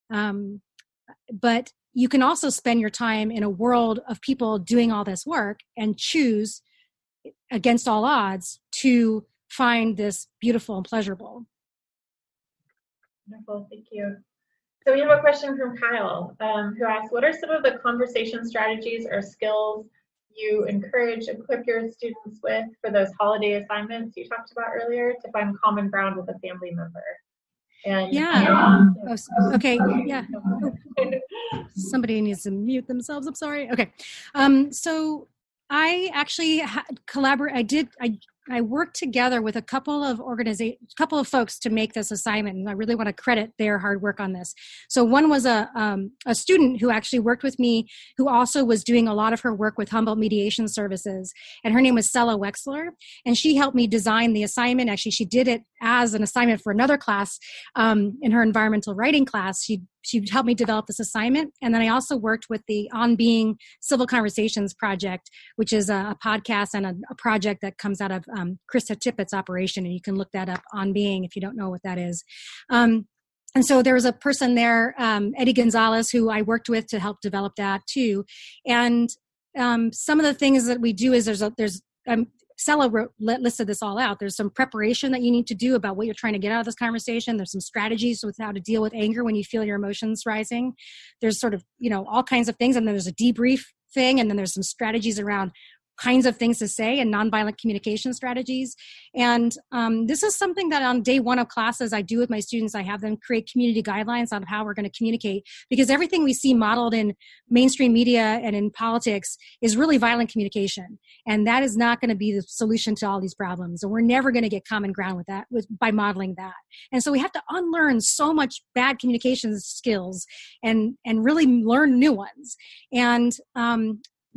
S2: But you can also spend your time in a world of people doing all this work and choose, against all odds, to find this beautiful and pleasurable.
S1: Wonderful, thank you. So we have a question from Kyle, who asks, what are some of the conversation strategies or skills you equip your students with for those holiday assignments you talked about earlier to find common ground with a family member? And,
S2: okay. Yeah. Somebody needs to mute themselves. I'm sorry. Okay. So I actually I worked together with a couple of folks to make this assignment, and I really want to credit their hard work on this. So one was a student who actually worked with me, who also was doing a lot of her work with Humboldt Mediation Services, and her name was Sela Wexler, and she helped me design the assignment. Actually, she did it as an assignment for another class in her environmental writing class. She helped me develop this assignment. And then I also worked with the On Being Civil Conversations Project, which is a podcast and a project that comes out of Krista Tippett's operation. And you can look that up, On Being, if you don't know what that is. And so there was a person there, Eddie Gonzalez, who I worked with to help develop that too. And some of the things that we do is Sela listed this all out. There's some preparation that you need to do about what you're trying to get out of this conversation. There's some strategies with how to deal with anger when you feel your emotions rising. There's sort of, all kinds of things. And then there's a debrief thing. And then there's some strategies around kinds of things to say and nonviolent communication strategies. And this is something that on day one of classes I do with my students. I have them create community guidelines on how we're going to communicate, because everything we see modeled in mainstream media and in politics is really violent communication. And that is not going to be the solution to all these problems. And we're never going to get common ground with that by modeling that. And so we have to unlearn so much bad communication skills and really learn new ones. And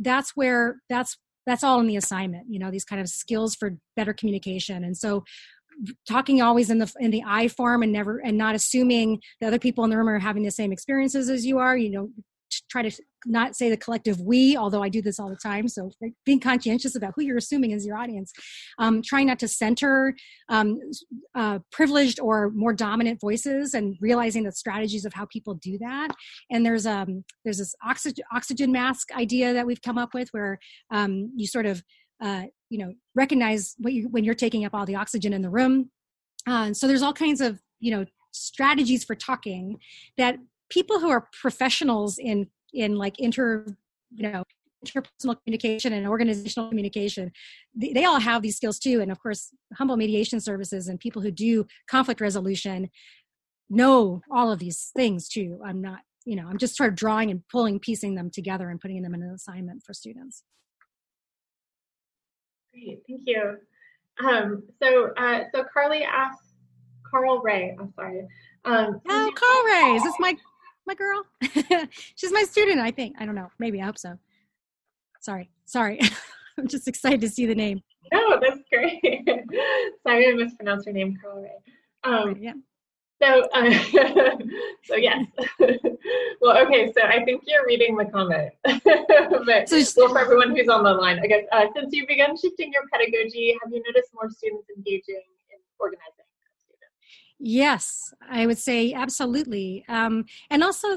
S2: that's all in the assignment, these kind of skills for better communication. And so talking always in the I form and not assuming the other people in the room are having the same experiences as you are. Try to not say the collective we, although I do this all the time. So being conscientious about who you're assuming is your audience. Trying not to center privileged or more dominant voices, and realizing the strategies of how people do that. And there's this oxygen mask idea that we've come up with, where you sort of recognize when you're taking up all the oxygen in the room. So there's all kinds of strategies for talking that people who are professionals in like interpersonal communication and organizational communication, they all have these skills too. And of course, Humble Mediation Services and people who do conflict resolution know all of these things too. I'm just sort of drawing and piecing them together and putting them in an assignment for students.
S1: Great, thank you. So Carly asked Carl Ray. I'm sorry.
S2: Carl Ray, is this my girl? She's my student, I think. I don't know. Maybe. I hope so. Sorry. I'm just excited to see the name.
S1: No, that's great. Sorry, I mispronounced her name, Carl Ray.
S2: Yeah.
S1: So yes. Well, okay. So I think you're reading the comment, but for everyone who's on the line, I guess since you began shifting your pedagogy, have you noticed more students engaging in organizing?
S2: Yes, I would say absolutely. And also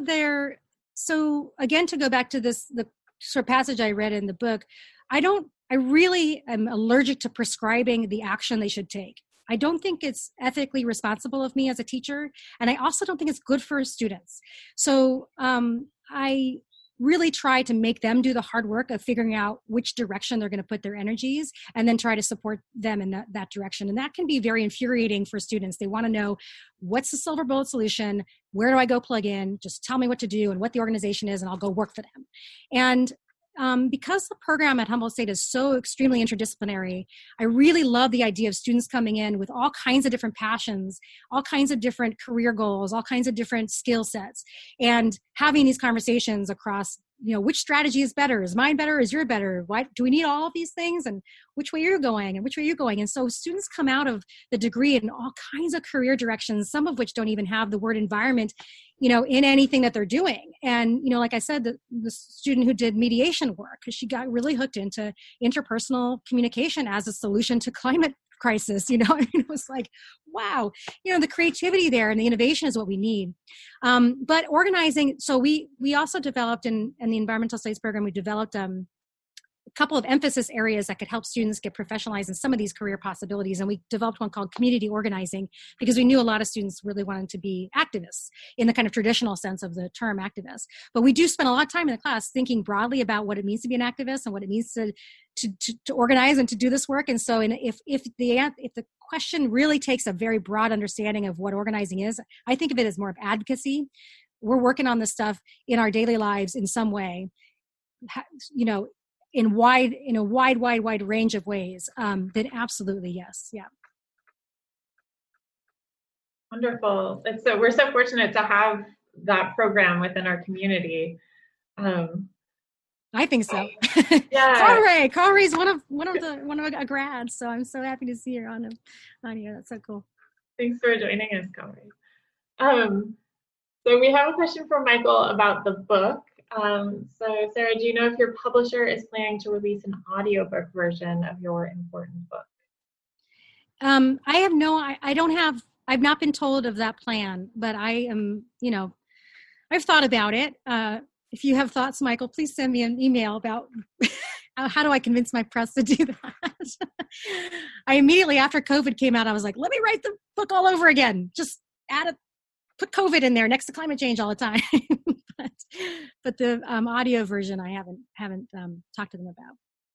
S2: so again, to go back to the sort of passage I read in the book, I really am allergic to prescribing the action they should take. I don't think it's ethically responsible of me as a teacher, and I also don't think it's good for students. So I really try to make them do the hard work of figuring out which direction they're going to put their energies, and then try to support them in that direction. And that can be very infuriating for students. They want to know, what's the silver bullet solution? Where do I go plug in? Just tell me what to do and what the organization is, and I'll go work for them. And because the program at Humboldt State is so extremely interdisciplinary, I really love the idea of students coming in with all kinds of different passions, all kinds of different career goals, all kinds of different skill sets, and having these conversations across, which strategy is better? Is mine better? Is yours better? Why do we need all of these things? And which way you're going and which way you're going? And so students come out of the degree in all kinds of career directions, some of which don't even have the word environment, in anything that they're doing. And, like I said, the student who did mediation work, because she got really hooked into interpersonal communication as a solution to climate crisis. It was like, wow, the creativity there and the innovation is what we need. But organizing, so we also developed in the environmental studies program, we developed a couple of emphasis areas that could help students get professionalized in some of these career possibilities. And we developed one called community organizing, because we knew a lot of students really wanted to be activists in the kind of traditional sense of the term activist. But we do spend a lot of time in the class thinking broadly about what it means to be an activist and what it means to organize and to do this work. And so if the question really takes a very broad understanding of what organizing is, I think of it as more of advocacy. We're working on this stuff in our daily lives in some way, in a wide range of ways, then absolutely yes. Yeah.
S1: Wonderful. We're so fortunate to have that program within our community.
S2: I think so.
S1: Yeah.
S2: Carl Ray's one of a grad, so I'm so happy to see her on here. That's so cool.
S1: Thanks for joining us, Carl Ray. So we have a question from Michael about the book. So Sarah, do you know if your publisher is planning to release an audiobook version of your important book?
S2: I've not been told of that plan, but I am, I've thought about it. If you have thoughts, Michael, please send me an email about how do I convince my press to do that. I immediately, after COVID came out, I was like, let me write the book all over again. Just put COVID in there next to climate change all the time. but the audio version, I haven't talked to them about.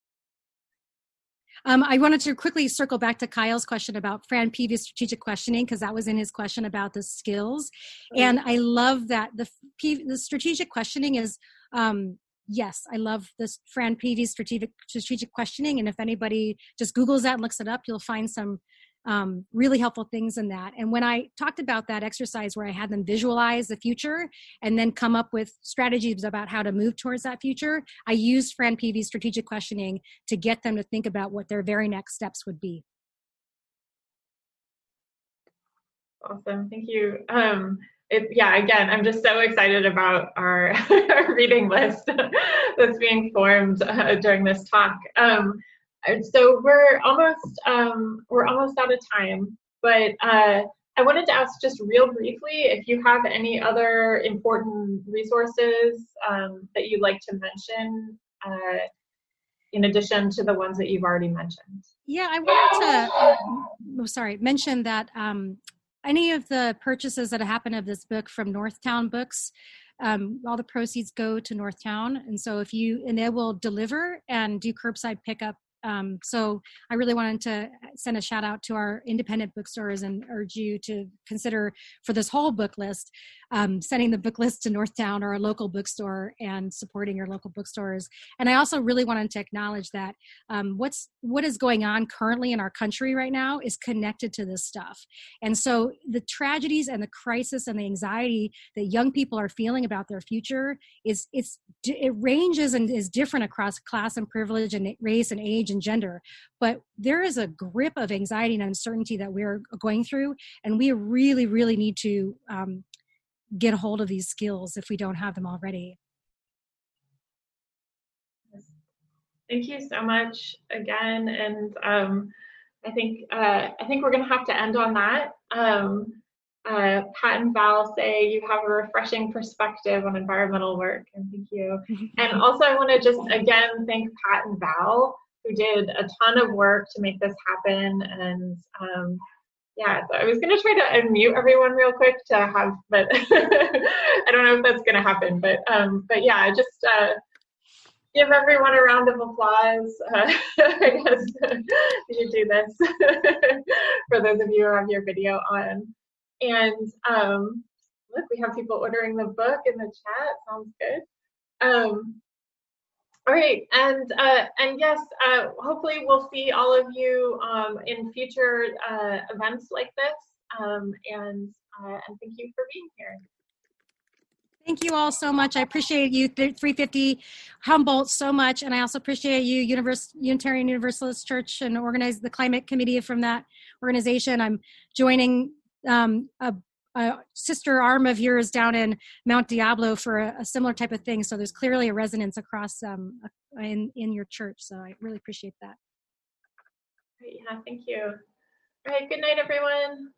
S2: I wanted to quickly circle back to Kyle's question about Fran Peavy's strategic questioning, because that was in his question about the skills. And I love that the strategic questioning is, yes, I love this Fran Peavy's strategic questioning. And if anybody just Googles that and looks it up, you'll find some really helpful things in that. And when I talked about that exercise where I had them visualize the future and then come up with strategies about how to move towards that future, I used Fran Peavy's strategic questioning to get them to think about what their very next steps would be.
S1: Awesome. Thank you. Yeah, again, I'm just so excited about our, our reading list that's being formed during this talk. So we're almost out of time, but I wanted to ask just real briefly if you have any other important resources that you'd like to mention in addition to the ones that you've already mentioned.
S2: Yeah, I wanted to mention that any of the purchases that happen of this book from Northtown Books, all the proceeds go to Northtown, and so they will deliver and do curbside pickup. So I really wanted to send a shout out to our independent bookstores and urge you to consider for this whole book list, sending the book list to Northtown or a local bookstore and supporting your local bookstores. And I also really wanted to acknowledge that what is going on currently in our country right now is connected to this stuff. And so the tragedies and the crisis and the anxiety that young people are feeling about their future it ranges and is different across class and privilege and race and age and gender, but there is a grip of anxiety and uncertainty that we're going through, and we really, really need to get a hold of these skills if we don't have them already.
S1: Thank you so much again, and I think we're going to have to end on that. Pat and Val say you have a refreshing perspective on environmental work, and thank you. And also I want to just again thank Pat and Val, who did a ton of work to make this happen. And yeah, so I was going to try to unmute everyone real quick but I don't know if that's going to happen. But yeah, just give everyone a round of applause. I guess we should do this for those of you who have your video on. And look, we have people ordering the book in the chat. Sounds good. All right, and yes, hopefully we'll see all of you in future events like this. And thank you for being here.
S2: Thank you all so much. I appreciate you, 350 Humboldt, so much. And I also appreciate you, Unitarian Universalist Church, and organize the climate committee from that organization. I'm joining a sister arm of yours down in Mount Diablo for a similar type of thing. So there's clearly a resonance across in your church. So I really appreciate that.
S1: Great, yeah, thank you. All right, good night, everyone.